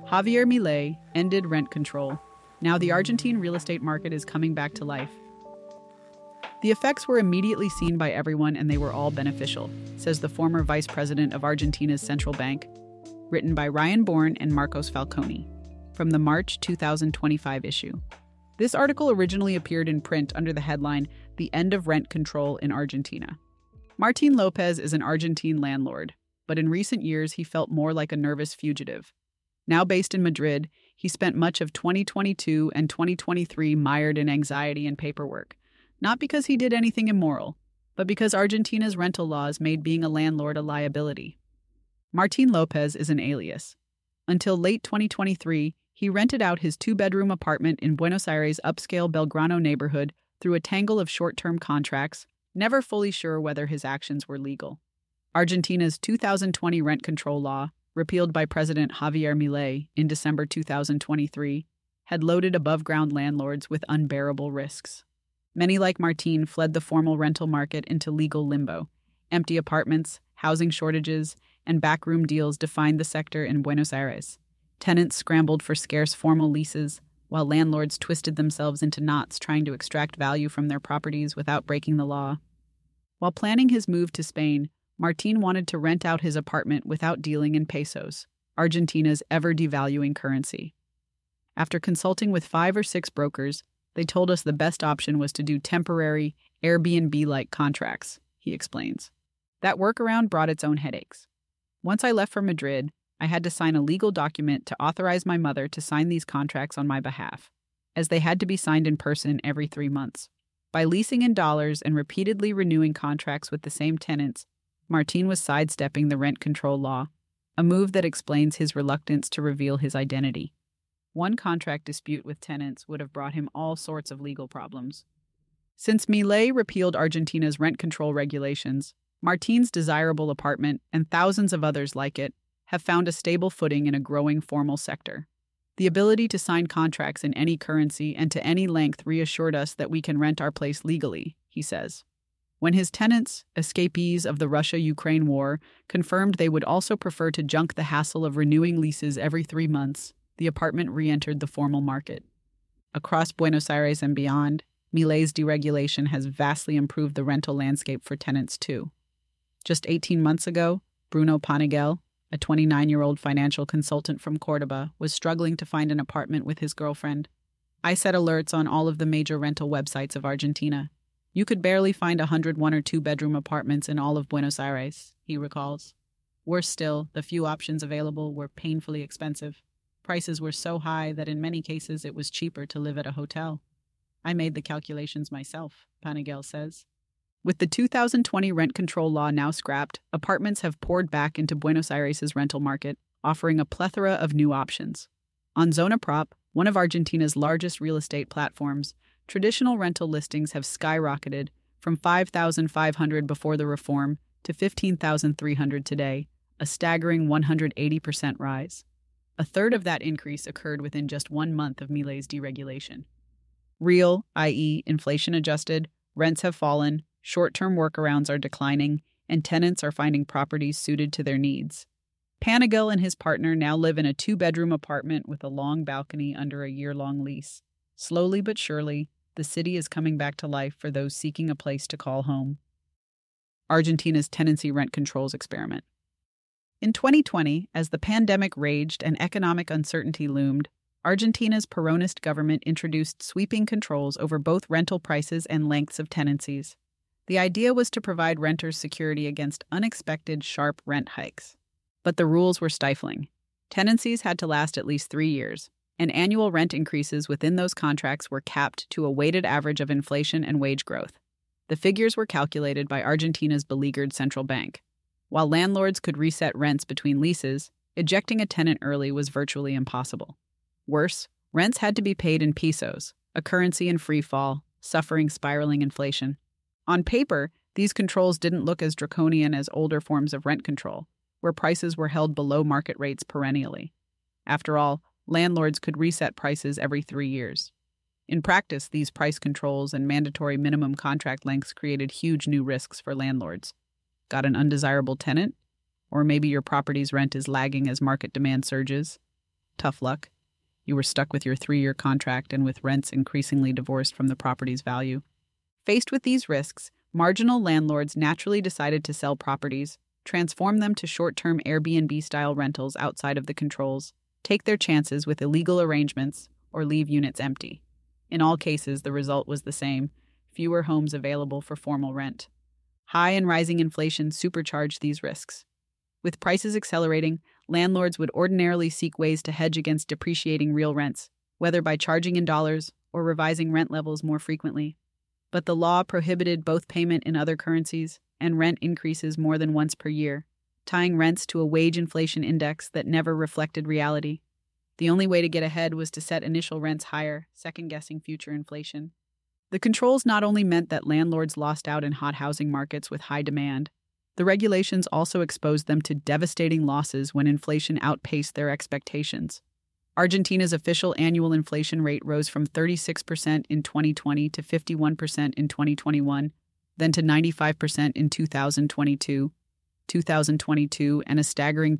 Javier Milei ended rent control. Now the Argentine real estate market is coming back to life. The effects were immediately seen by everyone and they were all beneficial, says the former vice president of Argentina's central bank, written by Ryan Bourne and Marcos Falconi, from the March 2025 issue. This article originally appeared in print under the headline, "The End of Rent Control in Argentina." Martín López is an Argentine landlord, but in recent years he felt more like a nervous fugitive. Now based in Madrid, he spent much of 2022 and 2023 mired in anxiety and paperwork, not because he did anything immoral, but because Argentina's rental laws made being a landlord a liability. Martín López is an alias. Until late 2023, he rented out his two-bedroom apartment in Buenos Aires' upscale Belgrano neighborhood through a tangle of short-term contracts, never fully sure whether his actions were legal. Argentina's 2020 rent control law, repealed by President Javier Milei in December 2023, had loaded above-ground landlords with unbearable risks. Many like Martín fled the formal rental market into legal limbo. Empty apartments, housing shortages, and backroom deals defined the sector in Buenos Aires. Tenants scrambled for scarce formal leases, while landlords twisted themselves into knots trying to extract value from their properties without breaking the law. While planning his move to Spain, Martín wanted to rent out his apartment without dealing in pesos, Argentina's ever-devaluing currency. After consulting with 5 or 6 brokers, they told us the best option was to do temporary, Airbnb-like contracts, he explains. That workaround brought its own headaches. Once I left for Madrid, I had to sign a legal document to authorize my mother to sign these contracts on my behalf, as they had to be signed in person every 3 months. By leasing in dollars and repeatedly renewing contracts with the same tenants, Martín was sidestepping the rent control law, a move that explains his reluctance to reveal his identity. One contract dispute with tenants would have brought him all sorts of legal problems. Since Milei repealed Argentina's rent control regulations, Martín's desirable apartment and thousands of others like it have found a stable footing in a growing formal sector. The ability to sign contracts in any currency and to any length reassured us that we can rent our place legally, he says. When his tenants, escapees of the Russia-Ukraine war, confirmed they would also prefer to junk the hassle of renewing leases every 3 months, the apartment re-entered the formal market. Across Buenos Aires and beyond, Milei's deregulation has vastly improved the rental landscape for tenants too. Just 18 months ago, Bruno Panigel, a 29-year-old financial consultant from Córdoba, was struggling to find an apartment with his girlfriend. I set alerts on all of the major rental websites of Argentina. You could barely find 100 1- or 2-bedroom apartments in all of Buenos Aires, he recalls. Worse still, the few options available were painfully expensive. Prices were so high that in many cases it was cheaper to live at a hotel. I made the calculations myself, Panigel says. With the 2020 rent control law now scrapped, apartments have poured back into Buenos Aires' rental market, offering a plethora of new options. On Zonaprop, one of Argentina's largest real estate platforms, traditional rental listings have skyrocketed from 5,500 before the reform to 15,300 today, a staggering 180% rise. A third of that increase occurred within just 1 month of Milei's deregulation. Real, i.e., inflation-adjusted, rents have fallen, short-term workarounds are declining, and tenants are finding properties suited to their needs. Panigel and his partner now live in a 2-bedroom apartment with a long balcony under a year-long lease. Slowly but surely, the city is coming back to life for those seeking a place to call home. Argentina's tenancy rent controls experiment. In 2020, as the pandemic raged and economic uncertainty loomed, Argentina's Peronist government introduced sweeping controls over both rental prices and lengths of tenancies. The idea was to provide renters security against unexpected, sharp rent hikes. But the rules were stifling. Tenancies had to last at least 3 years, and annual rent increases within those contracts were capped to a weighted average of inflation and wage growth. The figures were calculated by Argentina's beleaguered central bank. While landlords could reset rents between leases, ejecting a tenant early was virtually impossible. Worse, rents had to be paid in pesos, a currency in free fall, suffering spiraling inflation. On paper, these controls didn't look as draconian as older forms of rent control, where prices were held below market rates perennially. After all, landlords could reset prices every 3 years. In practice, these price controls and mandatory minimum contract lengths created huge new risks for landlords. Got an undesirable tenant? Or maybe your property's rent is lagging as market demand surges? Tough luck. You were stuck with your 3-year contract and with rents increasingly divorced from the property's value. Faced with these risks, marginal landlords naturally decided to sell properties, transform them to short-term Airbnb-style rentals outside of the controls, take their chances with illegal arrangements, or leave units empty. In all cases, the result was the same: fewer homes available for formal rent. High and rising inflation supercharged these risks. With prices accelerating, landlords would ordinarily seek ways to hedge against depreciating real rents, whether by charging in dollars or revising rent levels more frequently. But the law prohibited both payment in other currencies and rent increases more than once per year, tying rents to a wage inflation index that never reflected reality. The only way to get ahead was to set initial rents higher, second-guessing future inflation. The controls not only meant that landlords lost out in hot housing markets with high demand, the regulations also exposed them to devastating losses when inflation outpaced their expectations. Argentina's official annual inflation rate rose from 36% in 2020 to 51% in 2021, then to 95% in 2022, and a staggering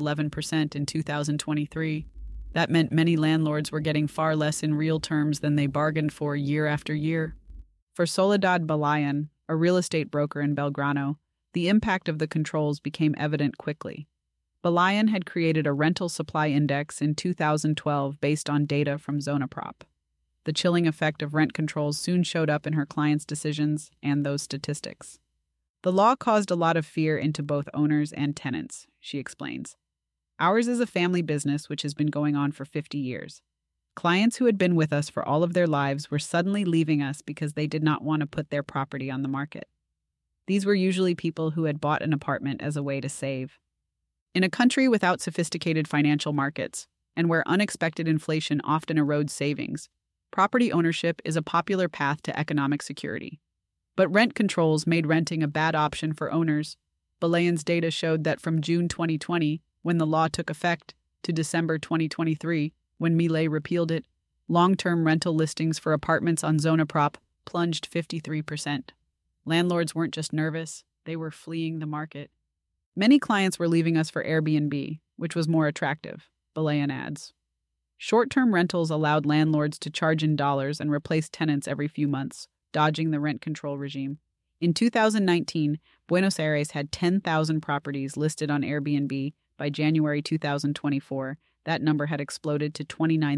211% in 2023. That meant many landlords were getting far less in real terms than they bargained for year after year. For Soledad Balayan, a real estate broker in Belgrano, the impact of the controls became evident quickly. Balayan had created a rental supply index in 2012 based on data from Zonaprop. The chilling effect of rent controls soon showed up in her clients' decisions and those statistics. The law caused a lot of fear into both owners and tenants, she explains. Ours is a family business which has been going on for 50 years. Clients who had been with us for all of their lives were suddenly leaving us because they did not want to put their property on the market. These were usually people who had bought an apartment as a way to save. In a country without sophisticated financial markets, and where unexpected inflation often erodes savings, property ownership is a popular path to economic security. But rent controls made renting a bad option for owners. Balayan's data showed that from June 2020, when the law took effect, to December 2023, when Milei repealed it, long-term rental listings for apartments on Zonaprop plunged 53%. Landlords weren't just nervous, they were fleeing the market. Many clients were leaving us for Airbnb, which was more attractive, Balayan adds. Short-term rentals allowed landlords to charge in dollars and replace tenants every few months, dodging the rent control regime. In 2019, Buenos Aires had 10,000 properties listed on Airbnb. By January 2024, that number had exploded to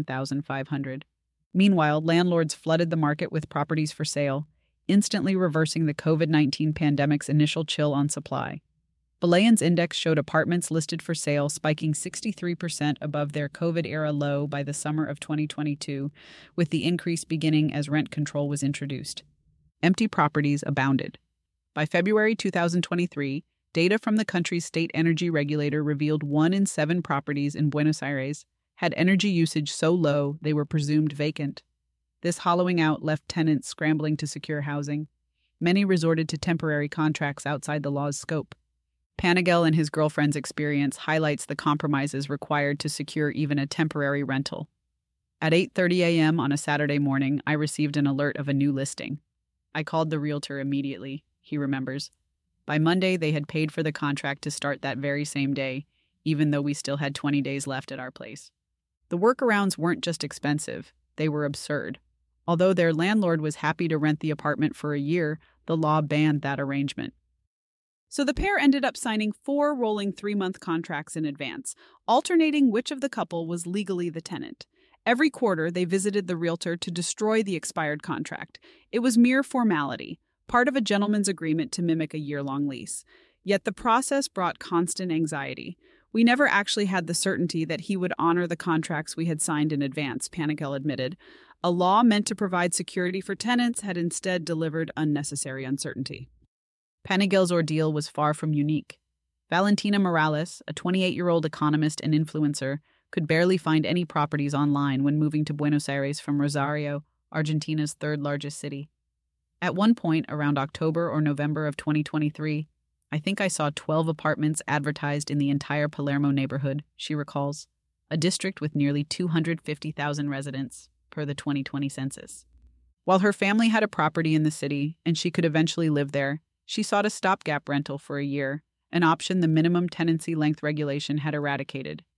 29,500. Meanwhile, landlords flooded the market with properties for sale, instantly reversing the COVID-19 pandemic's initial chill on supply. Balayan's index showed apartments listed for sale spiking 63% above their COVID-era low by the summer of 2022, with the increase beginning as rent control was introduced. Empty properties abounded. By February 2023, data from the country's state energy regulator revealed 1 in 7 properties in Buenos Aires had energy usage so low they were presumed vacant. This hollowing out left tenants scrambling to secure housing. Many resorted to temporary contracts outside the law's scope. Panagel and his girlfriend's experience highlights the compromises required to secure even a temporary rental. At 8:30 a.m. on a Saturday morning, I received an alert of a new listing. I called the realtor immediately, he remembers. By Monday, they had paid for the contract to start that very same day, even though we still had 20 days left at our place. The workarounds weren't just expensive, they were absurd. Although their landlord was happy to rent the apartment for a year, the law banned that arrangement. So the pair ended up signing 4 rolling 3-month contracts in advance, alternating which of the couple was legally the tenant. Every quarter, they visited the realtor to destroy the expired contract. It was mere formality, part of a gentleman's agreement to mimic a year-long lease. Yet the process brought constant anxiety. We never actually had the certainty that he would honor the contracts we had signed in advance, Panagel admitted. A law meant to provide security for tenants had instead delivered unnecessary uncertainty. Panagel's ordeal was far from unique. Valentina Morales, a 28-year-old economist and influencer, could barely find any properties online when moving to Buenos Aires from Rosario, Argentina's third-largest city. At one point, around October or November of 2023, I think I saw 12 apartments advertised in the entire Palermo neighborhood, she recalls, a district with nearly 250,000 residents, per the 2020 census. While her family had a property in the city and she could eventually live there, she sought a stopgap rental for a year, an option the minimum tenancy length regulation had eradicated.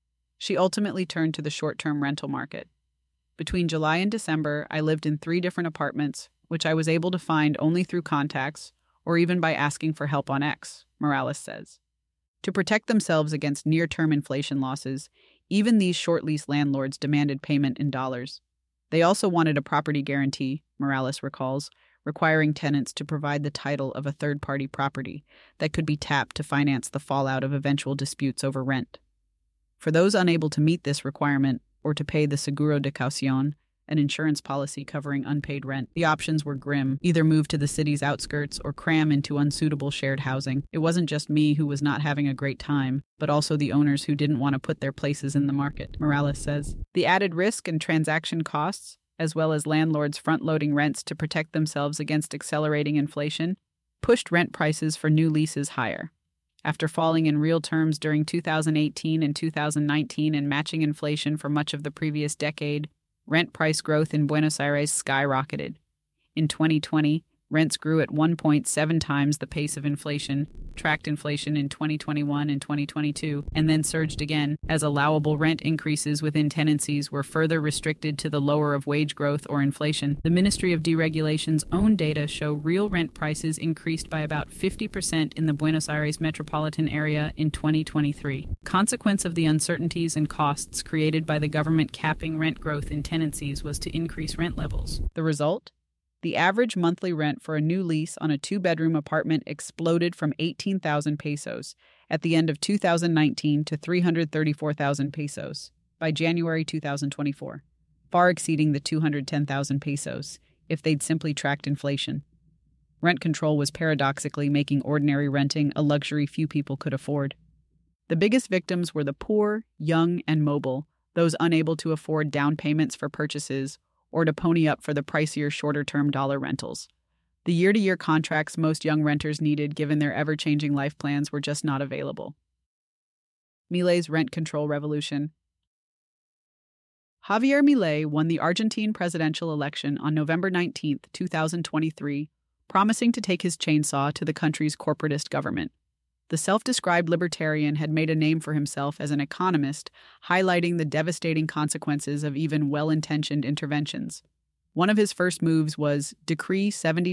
She ultimately turned to the short-term rental market. Between July and December, I lived in 3 different apartments, which I was able to find only through contacts or even by asking for help on X, Morales says. To protect themselves against near-term inflation losses, even these short lease landlords demanded payment in dollars. They also wanted a property guarantee, Morales recalls, requiring tenants to provide the title of a third-party property that could be tapped to finance the fallout of eventual disputes over rent. For those unable to meet this requirement or to pay the seguro de caución, an insurance policy covering unpaid rent, the options were grim: either move to the city's outskirts or cram into unsuitable shared housing. It wasn't just me who was not having a great time, but also the owners who didn't want to put their places in the market, Morales says. The added risk and transaction costs, as well as landlords front-loading rents to protect themselves against accelerating inflation, pushed rent prices for new leases higher. After falling in real terms during 2018 and 2019 and matching inflation for much of the previous decade, rent price growth in Buenos Aires skyrocketed. In 2020, rents grew at 1.7 times the pace of inflation, tracked inflation in 2021 and 2022, and then surged again as allowable rent increases within tenancies were further restricted to the lower of wage growth or inflation. The Ministry of Deregulation's own data show real rent prices increased by about 50% in the Buenos Aires metropolitan area in 2023. Consequence of the uncertainties and costs created by the government capping rent growth in tenancies was to increase rent levels. The result? The average monthly rent for a new lease on a 2-bedroom apartment exploded from 18,000 pesos at the end of 2019 to 334,000 pesos by January 2024, far exceeding the 210,000 pesos if they'd simply tracked inflation. Rent control was paradoxically making ordinary renting a luxury few people could afford. The biggest victims were the poor, young, and mobile, those unable to afford down payments for purchases or to pony up for the pricier shorter-term dollar rentals. The year-to-year contracts most young renters needed given their ever-changing life plans were just not available. Milei's rent control revolution. Javier Milei won the Argentine presidential election on November 19, 2023, promising to take his chainsaw to the country's corporatist government. The self-described libertarian had made a name for himself as an economist, highlighting the devastating consequences of even well-intentioned interventions. One of his first moves was Decree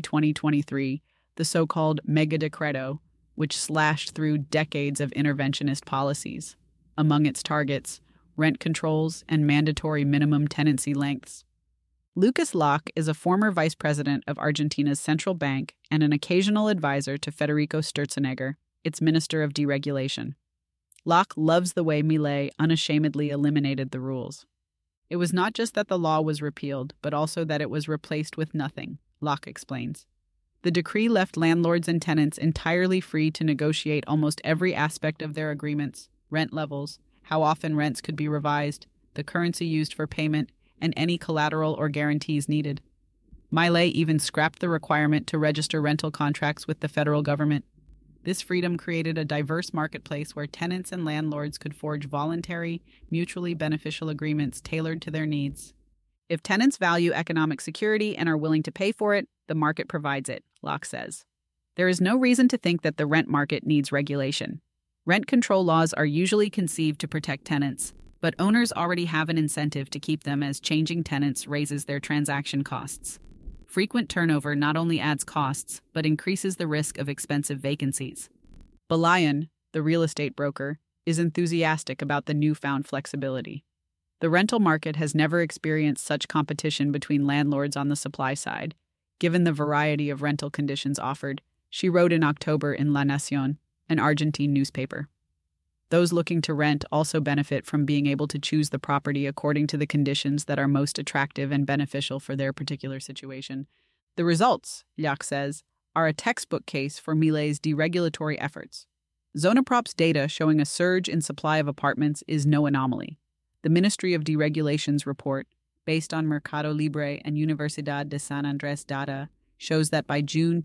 70/2023, the so-called Mega Decreto, which slashed through decades of interventionist policies. Among its targets, rent controls and mandatory minimum tenancy lengths. Lucas Locke is a former vice president of Argentina's central bank and an occasional advisor to Federico Sturzenegger, its Minister of Deregulation. Locke loves the way Milei unashamedly eliminated the rules. It was not just that the law was repealed, but also that it was replaced with nothing, Locke explains. The decree left landlords and tenants entirely free to negotiate almost every aspect of their agreements: rent levels, how often rents could be revised, the currency used for payment, and any collateral or guarantees needed. Milei even scrapped the requirement to register rental contracts with the federal government. This freedom created a diverse marketplace where tenants and landlords could forge voluntary, mutually beneficial agreements tailored to their needs. If tenants value economic security and are willing to pay for it, the market provides it, Locke says. There is no reason to think that the rent market needs regulation. Rent control laws are usually conceived to protect tenants, but owners already have an incentive to keep them as changing tenants raises their transaction costs. Frequent turnover not only adds costs, but increases the risk of expensive vacancies. Balayan, the real estate broker, is enthusiastic about the newfound flexibility. The rental market has never experienced such competition between landlords on the supply side, given the variety of rental conditions offered, she wrote in October in La Nación, an Argentine newspaper. Those looking to rent also benefit from being able to choose the property according to the conditions that are most attractive and beneficial for their particular situation. The results, Locke says, are a textbook case for Milei's deregulatory efforts. Zonaprop's data showing a surge in supply of apartments is no anomaly. The Ministry of Deregulation's report, based on Mercado Libre and Universidad de San Andrés data, shows that by June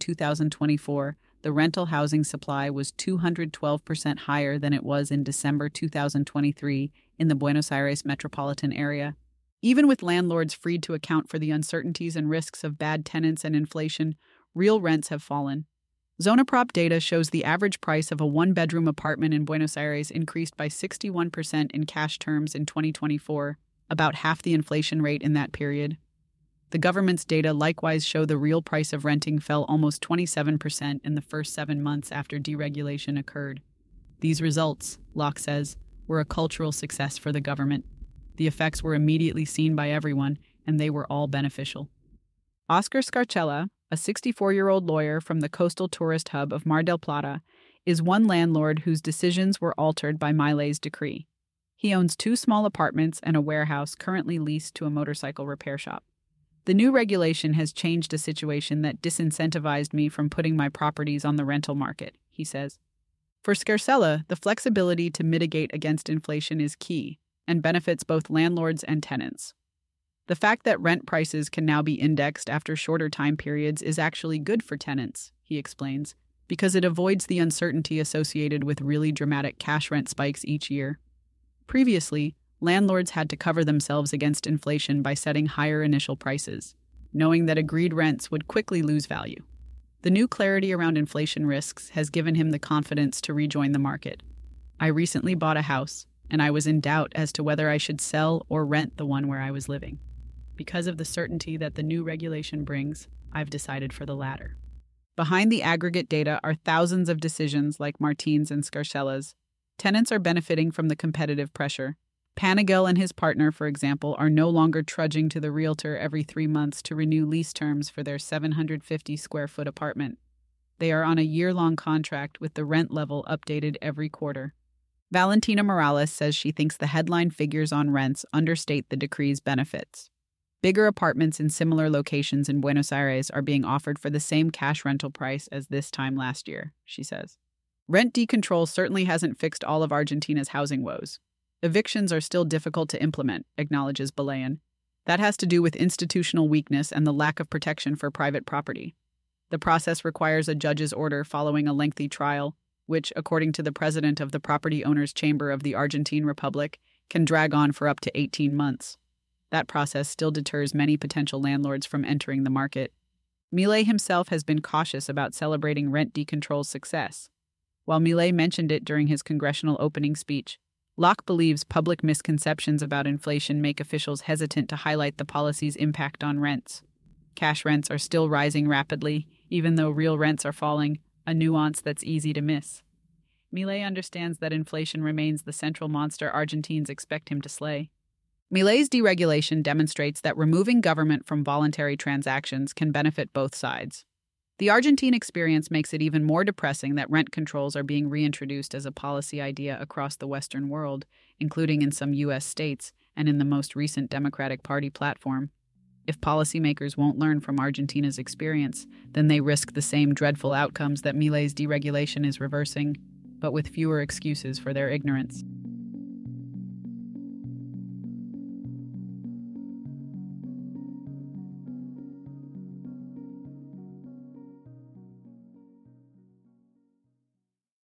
2024, the rental housing supply was 212% higher than it was in December 2023 in the Buenos Aires metropolitan area. Even with landlords freed to account for the uncertainties and risks of bad tenants and inflation, real rents have fallen. Zonaprop data shows the average price of a one-bedroom apartment in Buenos Aires increased by 61% in cash terms in 2024, about half the inflation rate in that period. The government's data likewise show the real price of renting fell almost 27% in the first 7 months after deregulation occurred. These results, Locke says, were a cultural success for the government. The effects were immediately seen by everyone, and they were all beneficial. Oscar Scarcella, a 64-year-old lawyer from the coastal tourist hub of Mar del Plata, is one landlord whose decisions were altered by Milei's decree. He owns 2 small apartments and a warehouse currently leased to a motorcycle repair shop. The new regulation has changed a situation that disincentivized me from putting my properties on the rental market, he says. For Scarcella, the flexibility to mitigate against inflation is key and benefits both landlords and tenants. The fact that rent prices can now be indexed after shorter time periods is actually good for tenants, he explains, because it avoids the uncertainty associated with really dramatic cash rent spikes each year. Previously, landlords had to cover themselves against inflation by setting higher initial prices, knowing that agreed rents would quickly lose value. The new clarity around inflation risks has given him the confidence to rejoin the market. I recently bought a house, and I was in doubt as to whether I should sell or rent the one where I was living. Because of the certainty that the new regulation brings, I've decided for the latter. Behind the aggregate data are thousands of decisions like Martin's and Scarcella's. Tenants are benefiting from the competitive pressure. Panagel and his partner, for example, are no longer trudging to the realtor every 3 months to renew lease terms for their 750-square-foot apartment. They are on a year-long contract with the rent level updated every quarter. Valentina Morales says she thinks the headline figures on rents understate the decree's benefits. Bigger apartments in similar locations in Buenos Aires are being offered for the same cash rental price as this time last year, she says. Rent decontrol certainly hasn't fixed all of Argentina's housing woes. Evictions are still difficult to implement, acknowledges Balayan. That has to do with institutional weakness and the lack of protection for private property. The process requires a judge's order following a lengthy trial, which, according to the president of the Property Owners' Chamber of the Argentine Republic, can drag on for up to 18 months. That process still deters many potential landlords from entering the market. Milei himself has been cautious about celebrating rent decontrol's success. While Milei mentioned it during his congressional opening speech, Locke believes public misconceptions about inflation make officials hesitant to highlight the policy's impact on rents. Cash rents are still rising rapidly, even though real rents are falling, a nuance that's easy to miss. Milei understands that inflation remains the central monster Argentines expect him to slay. Milei's deregulation demonstrates that removing government from voluntary transactions can benefit both sides. The Argentine experience makes it even more depressing that rent controls are being reintroduced as a policy idea across the Western world, including in some U.S. states and in the most recent Democratic Party platform. If policymakers won't learn from Argentina's experience, then they risk the same dreadful outcomes that Milei's deregulation is reversing, but with fewer excuses for their ignorance.